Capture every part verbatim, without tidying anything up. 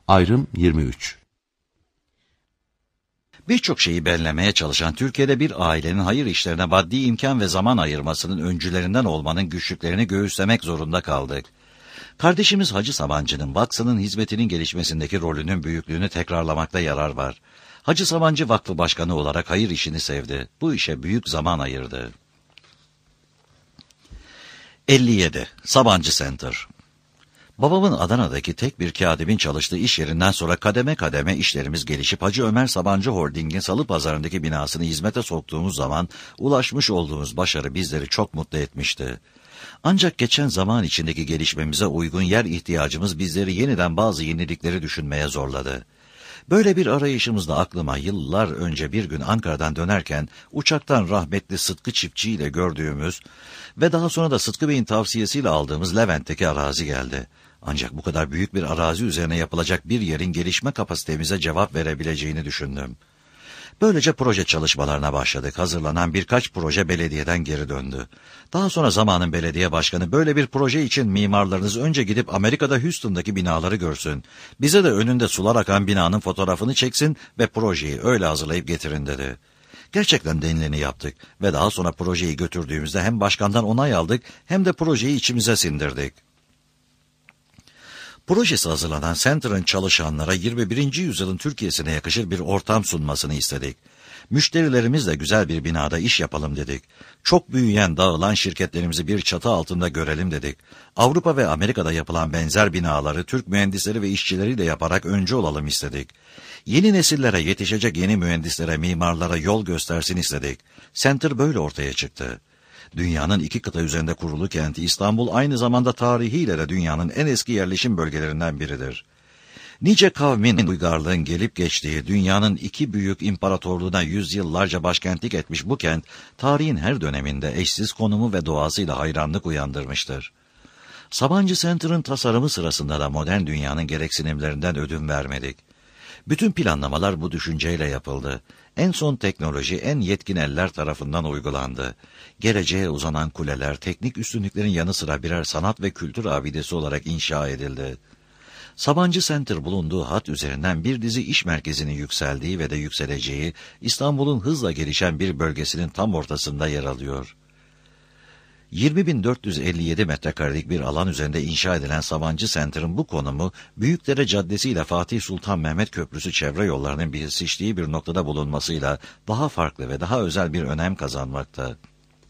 Ayrım yirmi üç. Birçok şeyi belirlemeye çalışan Türkiye'de bir ailenin hayır işlerine maddi imkan ve zaman ayırmasının öncülerinden olmanın güçlüklerini göğüslemek zorunda kaldık. Kardeşimiz Hacı Sabancı'nın Vakfı'nın hizmetinin gelişmesindeki rolünün büyüklüğünü tekrarlamakta yarar var. Hacı Sabancı Vakfı Başkanı olarak hayır işini sevdi. Bu işe büyük zaman ayırdı. elli yedi. Sabancı Center. Babamın Adana'daki tek bir katibin çalıştığı iş yerinden sonra kademe kademe işlerimiz gelişip Hacı Ömer Sabancı Holding'in Salıpazarı'ndaki binasını hizmete soktuğumuz zaman ulaşmış olduğumuz başarı bizleri çok mutlu etmişti. Ancak geçen zaman içindeki gelişmemize uygun yer ihtiyacımız bizleri yeniden bazı yenilikleri düşünmeye zorladı. Böyle bir arayışımızda aklıma yıllar önce bir gün Ankara'dan dönerken uçaktan rahmetli Sıtkı Çiftçi ile gördüğümüz ve daha sonra da Sıtkı Bey'in tavsiyesiyle aldığımız Levent'teki arazi geldi. Ancak bu kadar büyük bir arazi üzerine yapılacak bir yerin gelişme kapasitemize cevap verebileceğini düşündüm. Böylece proje çalışmalarına başladık. Hazırlanan birkaç proje belediyeden geri döndü. Daha sonra zamanın belediye başkanı böyle bir proje için mimarlarınız önce gidip Amerika'da Houston'daki binaları görsün. Bize de önünde sular akan binanın fotoğrafını çeksin ve projeyi öyle hazırlayıp getirin dedi. Gerçekten denileni yaptık ve daha sonra projeyi götürdüğümüzde hem başkandan onay aldık hem de projeyi içimize sindirdik. Projesi hazırlanan Center'ın çalışanlara yirmi birinci yüzyılın Türkiye'sine yakışır bir ortam sunmasını istedik. Müşterilerimizle güzel bir binada iş yapalım dedik. Çok büyüyen, dağılan şirketlerimizi bir çatı altında görelim dedik. Avrupa ve Amerika'da yapılan benzer binaları Türk mühendisleri ve işçileriyle yaparak öncü olalım istedik. Yeni nesillere yetişecek yeni mühendislere, mimarlara yol göstersin istedik. Center böyle ortaya çıktı. Dünyanın iki kıta üzerinde kurulu kenti İstanbul aynı zamanda tarihiyle de dünyanın en eski yerleşim bölgelerinden biridir. Nice kavmin uygarlığın gelip geçtiği dünyanın iki büyük imparatorluğuna yüzyıllarca başkentlik etmiş bu kent, tarihin her döneminde eşsiz konumu ve doğasıyla hayranlık uyandırmıştır. Sabancı Center'ın tasarımı sırasında da modern dünyanın gereksinimlerinden ödün vermedik. Bütün planlamalar bu düşünceyle yapıldı. En son teknoloji en yetkin eller tarafından uygulandı. Geleceğe uzanan kuleler, teknik üstünlüklerin yanı sıra birer sanat ve kültür abidesi olarak inşa edildi. Sabancı Center bulunduğu hat üzerinden bir dizi iş merkezinin yükseldiği ve de yükseleceği, İstanbul'un hızla gelişen bir bölgesinin tam ortasında yer alıyor. yirmi bin dört yüz elli yedi metrekarelik bir alan üzerinde inşa edilen Sabancı Center'ın bu konumu, Büyükdere Caddesi ile Fatih Sultan Mehmet Köprüsü çevre yollarının bitiştiği bir noktada bulunmasıyla daha farklı ve daha özel bir önem kazanmakta.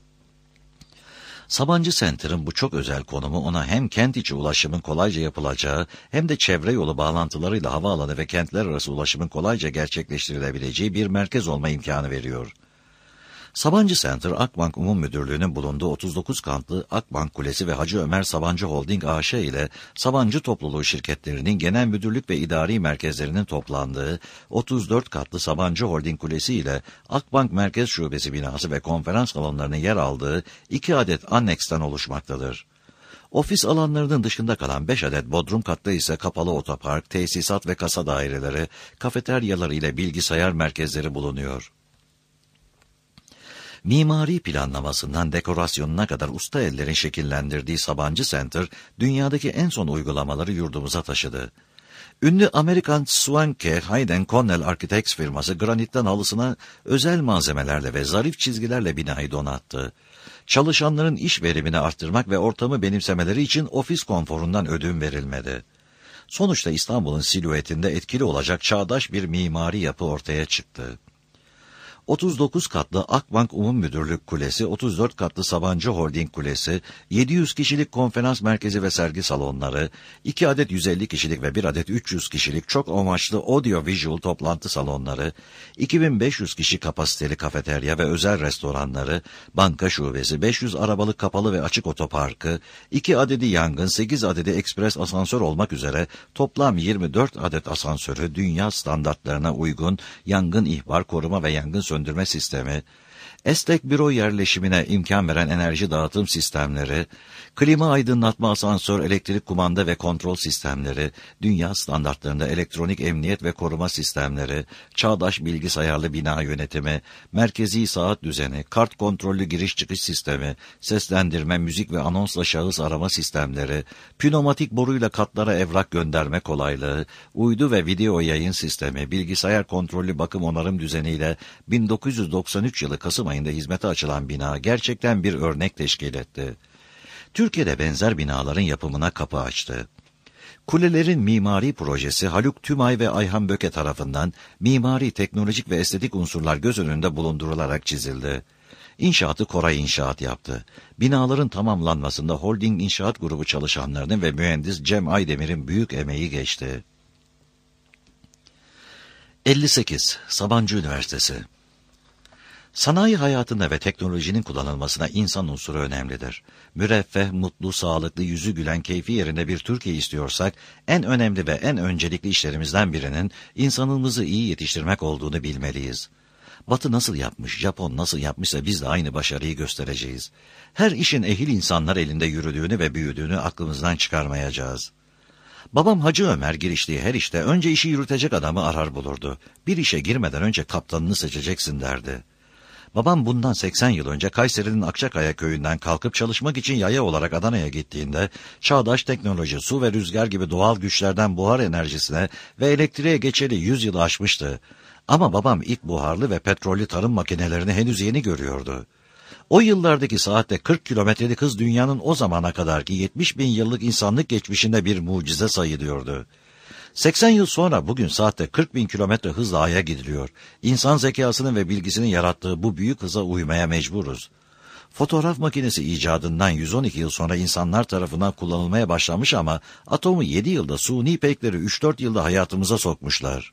Sabancı Center'ın bu çok özel konumu ona hem kent içi ulaşımın kolayca yapılacağı hem de çevre yolu bağlantılarıyla havaalanı ve kentler arası ulaşımın kolayca gerçekleştirilebileceği bir merkez olma imkanı veriyor. Sabancı Center, Akbank Umum Müdürlüğü'nün bulunduğu otuz dokuz katlı Akbank Kulesi ve Hacı Ömer Sabancı Holding A Ş ile Sabancı Topluluğu şirketlerinin genel müdürlük ve idari merkezlerinin toplandığı otuz dört katlı Sabancı Holding Kulesi ile Akbank Merkez Şubesi binası ve konferans salonlarının yer aldığı iki adet anneksten oluşmaktadır. Ofis alanlarının dışında kalan beş adet bodrum katta ise kapalı otopark, tesisat ve kasa daireleri, kafeteryaları ile bilgisayar merkezleri bulunuyor. Mimari planlamasından dekorasyonuna kadar usta ellerin şekillendirdiği Sabancı Center, dünyadaki en son uygulamaları yurdumuza taşıdı. Ünlü Amerikan Swanke Hayden Connell Architects firması granitten halısına özel malzemelerle ve zarif çizgilerle binayı donattı. Çalışanların iş verimini arttırmak ve ortamı benimsemeleri için ofis konforundan ödün verilmedi. Sonuçta İstanbul'un silüetinde etkili olacak çağdaş bir mimari yapı ortaya çıktı. otuz dokuz katlı Akbank Umum Müdürlük Kulesi, otuz dört katlı Sabancı Holding Kulesi, yedi yüz kişilik konferans merkezi ve sergi salonları, iki adet yüz elli kişilik ve bir adet üç yüz kişilik çok amaçlı audio-visual toplantı salonları, iki bin beş yüz kişi kapasiteli kafeterya ve özel restoranları, banka şubesi, beş yüz arabalık kapalı ve açık otoparkı, iki adedi yangın, sekiz adedi ekspres asansör olmak üzere toplam yirmi dört adet asansörü dünya standartlarına uygun yangın ihbar, koruma ve yangın söndürme sistemi, esnek büro yerleşimine imkan veren enerji dağıtım sistemleri, klima aydınlatma, asansör, elektrik kumanda ve kontrol sistemleri, dünya standartlarında elektronik emniyet ve koruma sistemleri, çağdaş bilgisayarlı bina yönetimi, merkezi saat düzeni, kart kontrollü giriş çıkış sistemi, seslendirme, müzik ve anonsla şahıs arama sistemleri, pneumatik boruyla katlara evrak gönderme kolaylığı, uydu ve video yayın sistemi, bilgisayar kontrollü bakım onarım düzeniyle bin dokuz yüz doksan üç yılı Kasım ayında hizmete açılan bina gerçekten bir örnek teşkil etti. Türkiye'de benzer binaların yapımına kapı açtı. Kulelerin mimari projesi Haluk Tümay ve Ayhan Böke tarafından mimari, teknolojik ve estetik unsurlar göz önünde bulundurularak çizildi. İnşaatı Koray İnşaat yaptı. Binaların tamamlanmasında Holding İnşaat Grubu çalışanlarının ve mühendis Cem Aydemir'in büyük emeği geçti. elli sekiz. Sabancı Üniversitesi. Sanayi hayatında ve teknolojinin kullanılmasına insan unsuru önemlidir. Müreffeh, mutlu, sağlıklı, yüzü gülen, keyfi yerinde bir Türkiye istiyorsak, en önemli ve en öncelikli işlerimizden birinin insanımızı iyi yetiştirmek olduğunu bilmeliyiz. Batı nasıl yapmış, Japon nasıl yapmışsa biz de aynı başarıyı göstereceğiz. Her işin ehil insanlar elinde yürüdüğünü ve büyüdüğünü aklımızdan çıkarmayacağız. Babam Hacı Ömer giriştiği her işte önce işi yürütecek adamı arar bulurdu. Bir işe girmeden önce kaptanını seçeceksin derdi. Babam bundan seksen yıl önce Kayseri'nin Akçakaya köyünden kalkıp çalışmak için yaya olarak Adana'ya gittiğinde, çağdaş teknoloji, su ve rüzgar gibi doğal güçlerden buhar enerjisine ve elektriğe geçeli yüz yılı aşmıştı. Ama babam ilk buharlı ve petrollü tarım makinelerini henüz yeni görüyordu. O yıllardaki saatte kırk kilometrelik hız dünyanın o zamana kadarki yetmiş bin yıllık insanlık geçmişinde bir mucize sayılıyordu. seksen yıl sonra bugün saatte kırk bin kilometre hızla Ay'a gidiliyor. İnsan zekasının ve bilgisinin yarattığı bu büyük hıza uymaya mecburuz. Fotoğraf makinesi icadından yüz on iki yıl sonra insanlar tarafından kullanılmaya başlamış ama atomu yedi yılda, suni peykleri üç dört yılda hayatımıza sokmuşlar.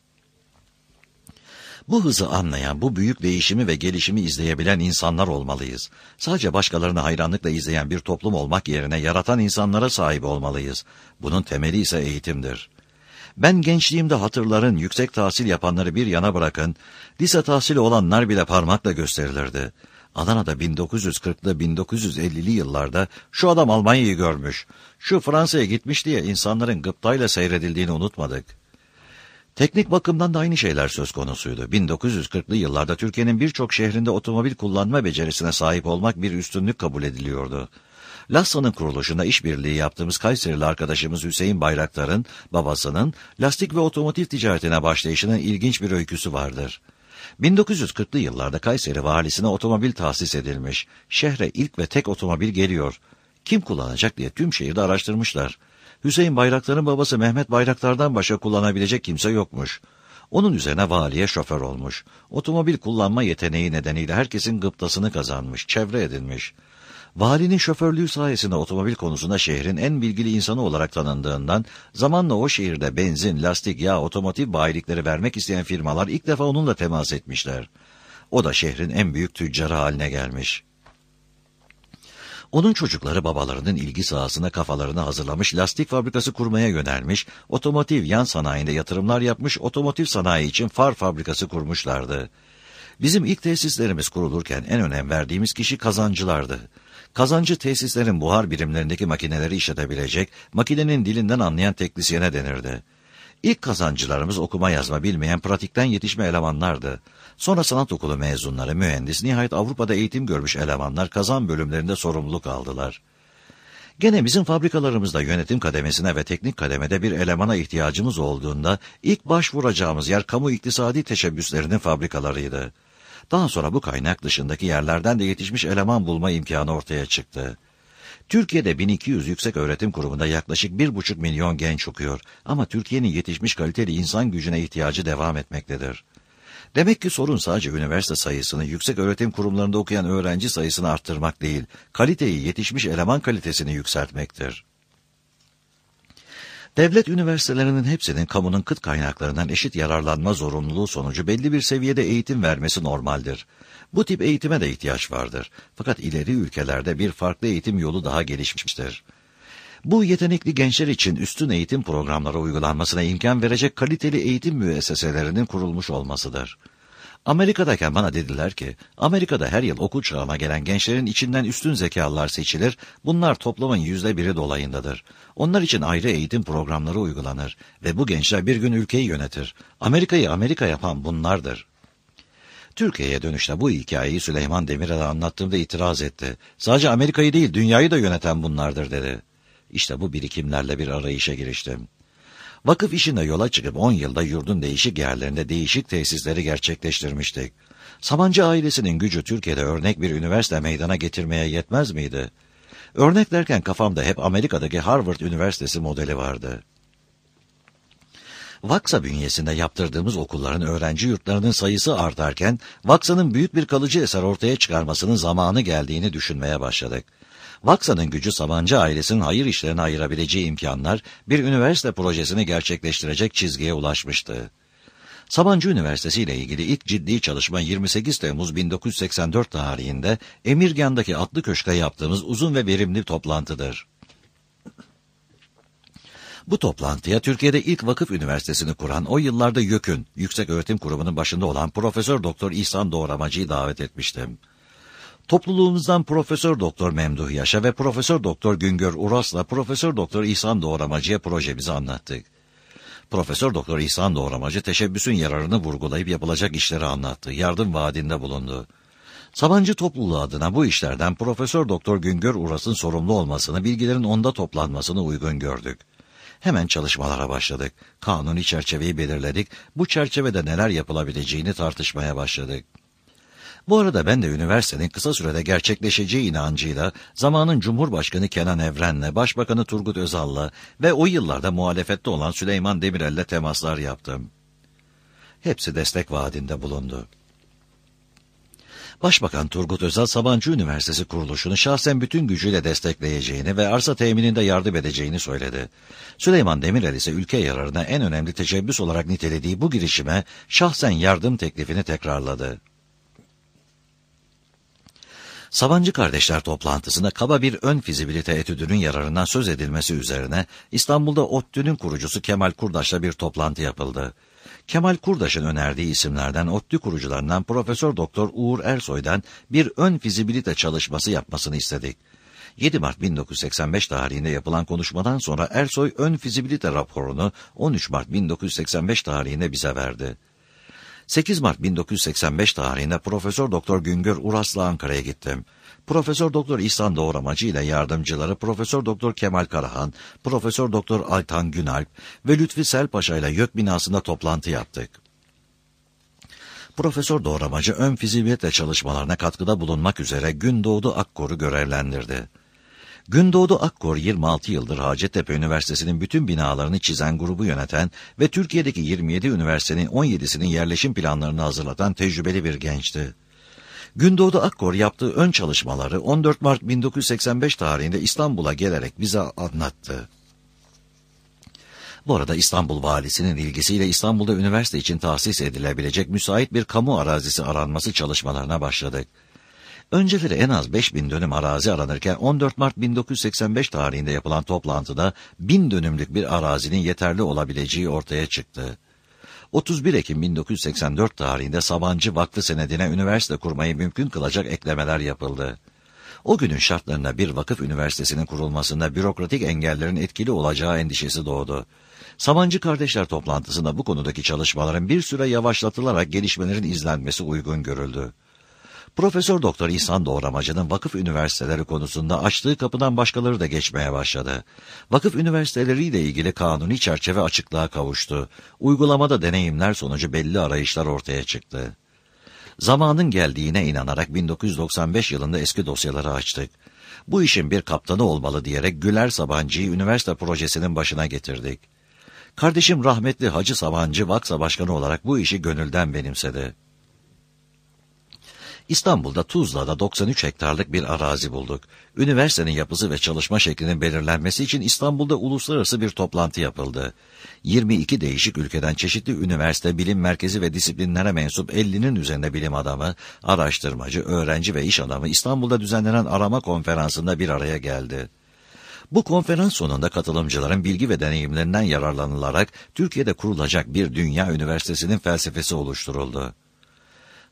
Bu hızı anlayan, bu büyük değişimi ve gelişimi izleyebilen insanlar olmalıyız. Sadece başkalarını hayranlıkla izleyen bir toplum olmak yerine yaratan insanlara sahip olmalıyız. Bunun temeli ise eğitimdir. Ben gençliğimde hatırların yüksek tahsil yapanları bir yana bırakın, lise tahsili olanlar bile parmakla gösterilirdi. Adana'da bin dokuz yüz kırklı bin dokuz yüz ellili yıllarda şu adam Almanya'yı görmüş, şu Fransa'ya gitmiş diye insanların gıptayla seyredildiğini unutmadık. Teknik bakımdan da aynı şeyler söz konusuydu. bin dokuz yüz kırklı yıllarda Türkiye'nin birçok şehrinde otomobil kullanma becerisine sahip olmak bir üstünlük kabul ediliyordu. Lassa'nın kuruluşunda işbirliği yaptığımız Kayserili arkadaşımız Hüseyin Bayraktar'ın babasının lastik ve otomotiv ticaretine başlayışının ilginç bir öyküsü vardır. bin dokuz yüz kırklı yıllarda Kayseri valisine otomobil tahsis edilmiş. Şehre ilk ve tek otomobil geliyor. Kim kullanacak diye tüm şehirde araştırmışlar. Hüseyin Bayraktar'ın babası Mehmet Bayraktar'dan başka kullanabilecek kimse yokmuş. Onun üzerine valiye şoför olmuş. Otomobil kullanma yeteneği nedeniyle herkesin gıptasını kazanmış, çevre edinmiş. Valinin şoförlüğü sayesinde otomobil konusunda şehrin en bilgili insanı olarak tanındığından, zamanla o şehirde benzin, lastik, yağ, otomotiv bayilikleri vermek isteyen firmalar ilk defa onunla temas etmişler. O da şehrin en büyük tüccarı haline gelmiş. Onun çocukları babalarının ilgi sahasına kafalarını hazırlamış, lastik fabrikası kurmaya yönelmiş, otomotiv yan sanayinde yatırımlar yapmış, otomotiv sanayi için far fabrikası kurmuşlardı. Bizim ilk tesislerimiz kurulurken en önem verdiğimiz kişi kazancılardı. Kazancı tesislerin buhar birimlerindeki makineleri işletebilecek, makinenin dilinden anlayan teknisyene denirdi. İlk kazancılarımız okuma yazma bilmeyen pratikten yetişme elemanlardı. Sonra sanat okulu mezunları, mühendis, nihayet Avrupa'da eğitim görmüş elemanlar kazan bölümlerinde sorumluluk aldılar. Gene bizim fabrikalarımızda yönetim kademesine ve teknik kademede bir elemana ihtiyacımız olduğunda ilk başvuracağımız yer kamu iktisadi teşebbüslerinin fabrikalarıydı. Daha sonra bu kaynak dışındaki yerlerden de yetişmiş eleman bulma imkanı ortaya çıktı. Türkiye'de bin iki yüz yüksek öğretim kurumunda yaklaşık bir buçuk milyon genç okuyor ama Türkiye'nin yetişmiş kaliteli insan gücüne ihtiyacı devam etmektedir. Demek ki sorun sadece üniversite sayısını, yüksek öğretim kurumlarında okuyan öğrenci sayısını arttırmak değil, kaliteyi, yetişmiş eleman kalitesini yükseltmektir. Devlet üniversitelerinin hepsinin kamunun kıt kaynaklarından eşit yararlanma zorunluluğu sonucu belli bir seviyede eğitim vermesi normaldir. Bu tip eğitime de ihtiyaç vardır. Fakat ileri ülkelerde bir farklı eğitim yolu daha gelişmiştir. Bu yetenekli gençler için üstün eğitim programları uygulanmasına imkan verecek kaliteli eğitim müesseselerinin kurulmuş olmasıdır. Amerika'dayken bana dediler ki, Amerika'da her yıl okul çağına gelen gençlerin içinden üstün zekalılar seçilir, bunlar toplumun yüzde biri dolayındadır. Onlar için ayrı eğitim programları uygulanır ve bu gençler bir gün ülkeyi yönetir. Amerika'yı Amerika yapan bunlardır. Türkiye'ye dönüşte bu hikayeyi Süleyman Demirel'e anlattığımda itiraz etti. Sadece Amerika'yı değil, dünyayı da yöneten bunlardır dedi. İşte bu birikimlerle bir arayışa giriştim. Vakıf işinde yola çıkıp on yılda yurdun değişik yerlerinde değişik tesisleri gerçekleştirmiştik. Sabancı ailesinin gücü Türkiye'de örnek bir üniversite meydana getirmeye yetmez miydi? Örnek derken kafamda hep Amerika'daki Harvard Üniversitesi modeli vardı. Vaksa bünyesinde yaptırdığımız okulların öğrenci yurtlarının sayısı artarken, Vaksa'nın büyük bir kalıcı eser ortaya çıkarmasının zamanı geldiğini düşünmeye başladık. Vaksa'nın gücü Sabancı ailesinin hayır işlerine ayırabileceği imkanlar, bir üniversite projesini gerçekleştirecek çizgiye ulaşmıştı. Sabancı Üniversitesi ile ilgili ilk ciddi çalışma yirmi sekiz Temmuz bin dokuz yüz seksen dört tarihinde Emirgan'daki Atlı Köşk'te yaptığımız uzun ve verimli toplantıdır. Bu toplantıya Türkiye'de ilk vakıf üniversitesini kuran, o yıllarda YÖK'ün, Yüksek Öğretim Kurumu'nun başında olan Profesör Doktor İhsan Doğramacı'yı davet etmiştim. Topluluğumuzdan Profesör Doktor Memduh Yaşa ve Profesör Doktor Güngör Uras'la Profesör Doktor İhsan Doğramacı'ya projemizi anlattık. Profesör Doktor İhsan Doğramacı teşebbüsün yararını vurgulayıp yapılacak işleri anlattı, yardım vaadinde bulundu. Sabancı topluluğu adına bu işlerden Profesör Doktor Güngör Uras'ın sorumlu olmasını, bilgilerin onda toplanmasını uygun gördük. Hemen çalışmalara başladık. Kanuni çerçeveyi belirledik. Bu çerçevede neler yapılabileceğini tartışmaya başladık. Bu arada ben de üniversitenin kısa sürede gerçekleşeceği inancıyla zamanın Cumhurbaşkanı Kenan Evren'le, Başbakanı Turgut Özal'la ve o yıllarda muhalefette olan Süleyman Demirel'le temaslar yaptım. Hepsi destek vaadinde bulundu. Başbakan Turgut Özal, Sabancı Üniversitesi kuruluşunu şahsen bütün gücüyle destekleyeceğini ve arsa temininde yardım edeceğini söyledi. Süleyman Demirel ise ülke yararına en önemli teşebbüs olarak nitelediği bu girişime şahsen yardım teklifini tekrarladı. Sabancı Kardeşler toplantısında kaba bir ön fizibilite etüdünün yararından söz edilmesi üzerine İstanbul'da ODTÜ'nün kurucusu Kemal Kurdaş'la bir toplantı yapıldı. Kemal Kurdaş'ın önerdiği isimlerden ODTÜ kurucularından Profesör Doktor Uğur Ersoy'dan bir ön fizibilite çalışması yapmasını istedik. yedi Mart bin dokuz yüz seksen beş tarihinde yapılan konuşmadan sonra Ersoy ön fizibilite raporunu on üç Mart bin dokuz yüz seksen beş tarihinde bize verdi. sekiz Mart bin dokuz yüz seksen beş tarihinde Profesör Doktor Güngör Uras'la Ankara'ya gittim. Profesör Doktor İhsan Doğramacı ile yardımcıları Profesör Doktor Kemal Karahan, Profesör Doktor Aytan Günalp ve Lütfi Selpaşa ile YÖK binasında toplantı yaptık. Profesör Doğramacı ön fizibilite çalışmalarına katkıda bulunmak üzere Gündoğdu Akkor'u görevlendirdi. Gündoğdu Akkor yirmi altı yıldır Hacettepe Üniversitesi'nin bütün binalarını çizen, grubu yöneten ve Türkiye'deki yirmi yedi üniversitenin on yedisinin yerleşim planlarını hazırlatan tecrübeli bir gençti. Gündoğdu Akkor yaptığı ön çalışmaları on dört Mart bin dokuz yüz seksen beş tarihinde İstanbul'a gelerek bize anlattı. Bu arada İstanbul Valisi'nin ilgisiyle İstanbul'da üniversite için tahsis edilebilecek müsait bir kamu arazisi aranması çalışmalarına başladık. Önceleri en az beş bin dönüm arazi aranırken on dört Mart bin dokuz yüz seksen beş tarihinde yapılan toplantıda bin dönümlük bir arazinin yeterli olabileceği ortaya çıktı. otuz bir Ekim bin dokuz yüz seksen dört tarihinde Sabancı Vakfı senedine üniversite kurmayı mümkün kılacak eklemeler yapıldı. O günün şartlarında bir vakıf üniversitesinin kurulmasında bürokratik engellerin etkili olacağı endişesi doğdu. Sabancı Kardeşler toplantısında bu konudaki çalışmaların bir süre yavaşlatılarak gelişmelerin izlenmesi uygun görüldü. Profesör Doktor İhsan Doğramacı'nın vakıf üniversiteleri konusunda açtığı kapıdan başkaları da geçmeye başladı. Vakıf üniversiteleriyle ilgili kanuni çerçeve açıklığa kavuştu. Uygulamada deneyimler sonucu belli arayışlar ortaya çıktı. Zamanın geldiğine inanarak bin dokuz yüz doksan beş yılında eski dosyaları açtık. Bu işin bir kaptanı olmalı diyerek Güler Sabancı'yı üniversite projesinin başına getirdik. Kardeşim rahmetli Hacı Sabancı Vaksa Başkanı olarak bu işi gönülden benimsedi. İstanbul'da Tuzla'da doksan üç hektarlık bir arazi bulduk. Üniversitenin yapısı ve çalışma şeklinin belirlenmesi için İstanbul'da uluslararası bir toplantı yapıldı. yirmi iki değişik ülkeden çeşitli üniversite, bilim merkezi ve disiplinlere mensup ellinin üzerinde bilim adamı, araştırmacı, öğrenci ve iş adamı İstanbul'da düzenlenen arama konferansında bir araya geldi. Bu konferans sonunda katılımcıların bilgi ve deneyimlerinden yararlanılarak Türkiye'de kurulacak bir dünya üniversitesinin felsefesi oluşturuldu.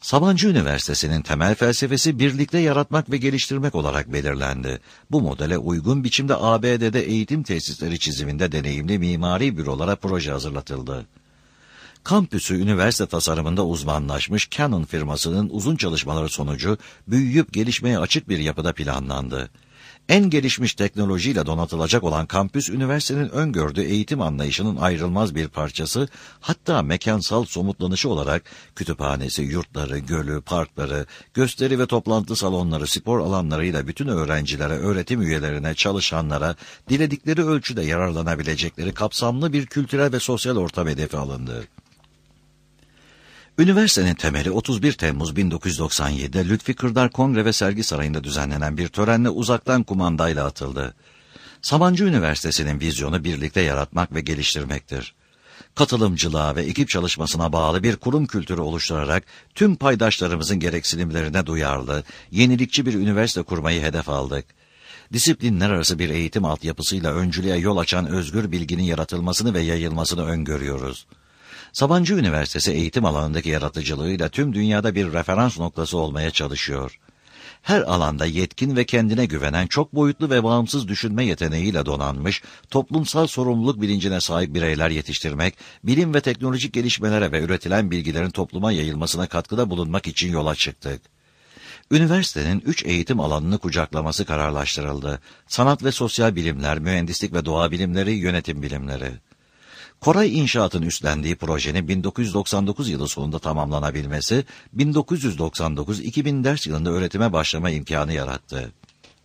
Sabancı Üniversitesi'nin temel felsefesi birlikte yaratmak ve geliştirmek olarak belirlendi. Bu modele uygun biçimde A B D'de eğitim tesisleri çiziminde deneyimli mimari bürolara proje hazırlatıldı. Kampüsü üniversite tasarımında uzmanlaşmış Canon firmasının uzun çalışmaları sonucu büyüyüp gelişmeye açık bir yapıda planlandı. En gelişmiş teknolojiyle donatılacak olan kampüs, üniversitenin öngördüğü eğitim anlayışının ayrılmaz bir parçası, hatta mekansal somutlanışı olarak kütüphanesi, yurtları, gölü, parkları, gösteri ve toplantı salonları, spor alanlarıyla bütün öğrencilere, öğretim üyelerine, çalışanlara, diledikleri ölçüde yararlanabilecekleri kapsamlı bir kültürel ve sosyal ortam hedefi alındı. Üniversitenin temeli otuz bir Temmuz bin dokuz yüz doksan yedi'de Lütfi Kırdar Kongre ve Sergi Sarayı'nda düzenlenen bir törenle uzaktan kumandayla atıldı. Sabancı Üniversitesi'nin vizyonu birlikte yaratmak ve geliştirmektir. Katılımcılığa ve ekip çalışmasına bağlı bir kurum kültürü oluşturarak tüm paydaşlarımızın gereksinimlerine duyarlı, yenilikçi bir üniversite kurmayı hedef aldık. Disiplinler arası bir eğitim altyapısıyla öncülüğe yol açan özgür bilginin yaratılmasını ve yayılmasını öngörüyoruz. Sabancı Üniversitesi eğitim alanındaki yaratıcılığıyla tüm dünyada bir referans noktası olmaya çalışıyor. Her alanda yetkin ve kendine güvenen, çok boyutlu ve bağımsız düşünme yeteneğiyle donanmış, toplumsal sorumluluk bilincine sahip bireyler yetiştirmek, bilim ve teknolojik gelişmelere ve üretilen bilgilerin topluma yayılmasına katkıda bulunmak için yola çıktık. Üniversitenin üç eğitim alanını kucaklaması kararlaştırıldı. Sanat ve sosyal bilimler, mühendislik ve doğa bilimleri, yönetim bilimleri. Koray İnşaat'ın üstlendiği projenin bin dokuz yüz doksan dokuz yılı sonunda tamamlanabilmesi, bin dokuz yüz doksan dokuz iki bin ders yılında öğretime başlama imkanı yarattı.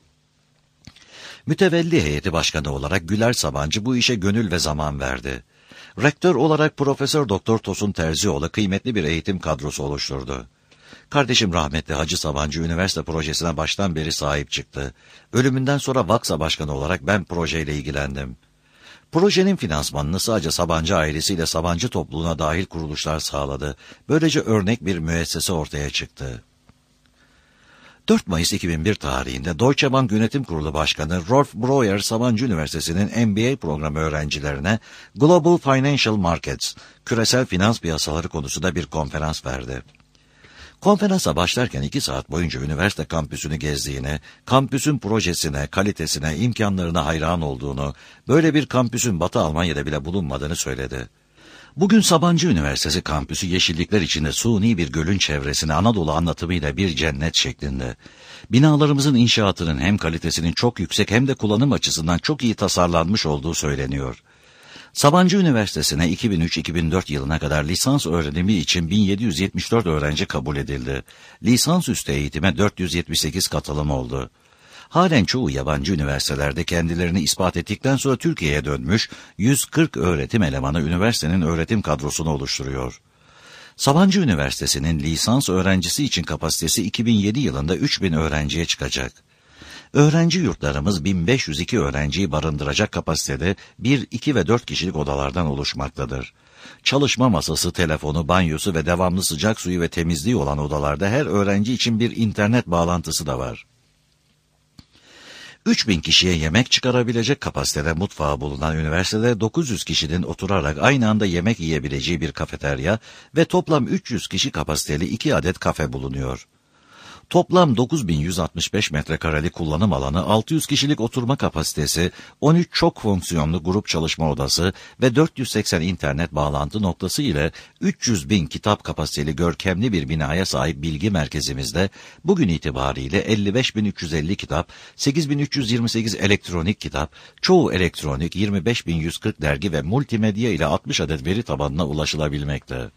Mütevelli heyeti başkanı olarak Güler Sabancı bu işe gönül ve zaman verdi. Rektör olarak Profesör Doktor Tosun Terzioğlu kıymetli bir eğitim kadrosu oluşturdu. Kardeşim rahmetli Hacı Sabancı üniversite projesine baştan beri sahip çıktı. Ölümünden sonra Vaksa Başkanı olarak ben projeyle ilgilendim. Projenin finansmanını sadece Sabancı ailesiyle Sabancı topluluğuna dahil kuruluşlar sağladı. Böylece örnek bir müessese ortaya çıktı. dört Mayıs iki bin bir tarihinde Deutsche Bank Yönetim Kurulu Başkanı Rolf Breuer, Sabancı Üniversitesi'nin M B A programı öğrencilerine Global Financial Markets, küresel finans piyasaları konusunda bir konferans verdi. Konferansa başlarken iki saat boyunca üniversite kampüsünü gezdiğini, kampüsün projesine, kalitesine, imkanlarına hayran olduğunu, böyle bir kampüsün Batı Almanya'da bile bulunmadığını söyledi. Bugün Sabancı Üniversitesi kampüsü yeşillikler içinde suni bir gölün çevresine Anadolu anlatımıyla bir cennet şeklinde. Binalarımızın inşaatının hem kalitesinin çok yüksek hem de kullanım açısından çok iyi tasarlanmış olduğu söyleniyor. Sabancı Üniversitesi'ne iki bin üç iki bin dört yılına kadar lisans öğrenimi için bin yedi yüz yetmiş dört öğrenci kabul edildi. Lisansüstü eğitime dört yüz yetmiş sekiz katılım oldu. Halen çoğu yabancı üniversitelerde kendilerini ispat ettikten sonra Türkiye'ye dönmüş yüz kırk öğretim elemanı üniversitenin öğretim kadrosunu oluşturuyor. Sabancı Üniversitesi'nin lisans öğrencisi için kapasitesi iki bin yedi yılında üç bin öğrenciye çıkacak. Öğrenci yurtlarımız bin beş yüz iki öğrenciyi barındıracak kapasitede bir, iki ve dört kişilik odalardan oluşmaktadır. Çalışma masası, telefonu, banyosu ve devamlı sıcak suyu ve temizliği olan odalarda her öğrenci için bir internet bağlantısı da var. üç bin kişiye yemek çıkarabilecek kapasitede mutfağı bulunan üniversitede dokuz yüz kişinin oturarak aynı anda yemek yiyebileceği bir kafeterya ve toplam üç yüz kişi kapasiteli iki adet kafe bulunuyor. Toplam dokuz bin yüz altmış beş metrekarelik kullanım alanı, altı yüz kişilik oturma kapasitesi, on üç çok fonksiyonlu grup çalışma odası ve dört yüz seksen internet bağlantı noktası ile üç yüz bin kitap kapasiteli görkemli bir binaya sahip bilgi merkezimizde bugün itibariyle elli beş bin üç yüz elli kitap, sekiz bin üç yüz yirmi sekiz elektronik kitap, çoğu elektronik, yirmi beş bin yüz kırk dergi ve multimedya ile altmış adet veri tabanına ulaşılabilmekte.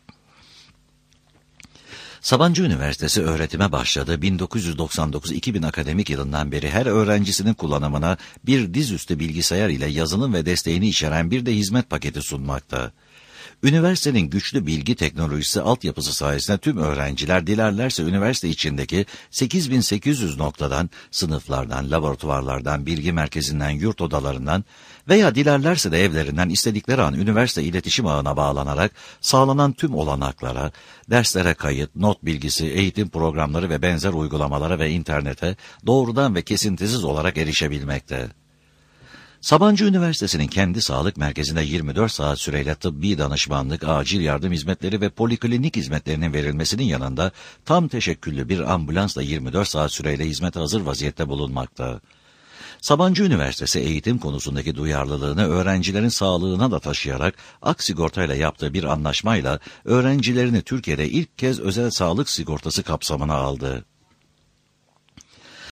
Sabancı Üniversitesi öğretime başladığı bin dokuz yüz doksan dokuz iki bin akademik yılından beri her öğrencisinin kullanımına bir dizüstü bilgisayar ile yazılım ve desteğini içeren bir de hizmet paketi sunmakta. Üniversitenin güçlü bilgi teknolojisi altyapısı sayesinde tüm öğrenciler dilerlerse üniversite içindeki sekiz bin sekiz yüz noktadan, sınıflardan, laboratuvarlardan, bilgi merkezinden, yurt odalarından veya dilerlerse de evlerinden istedikleri an üniversite iletişim ağına bağlanarak sağlanan tüm olanaklara, derslere kayıt, not bilgisi, eğitim programları ve benzer uygulamalara ve internete doğrudan ve kesintisiz olarak erişebilmekte. Sabancı Üniversitesi'nin kendi sağlık merkezinde yirmi dört saat süreyle tıbbi danışmanlık, acil yardım hizmetleri ve poliklinik hizmetlerinin verilmesinin yanında tam teşekküllü bir ambulans da yirmi dört saat süreyle hizmete hazır vaziyette bulunmakta. Sabancı Üniversitesi eğitim konusundaki duyarlılığını öğrencilerin sağlığına da taşıyarak Ak Sigorta ile yaptığı bir anlaşmayla öğrencilerini Türkiye'de ilk kez özel sağlık sigortası kapsamına aldı.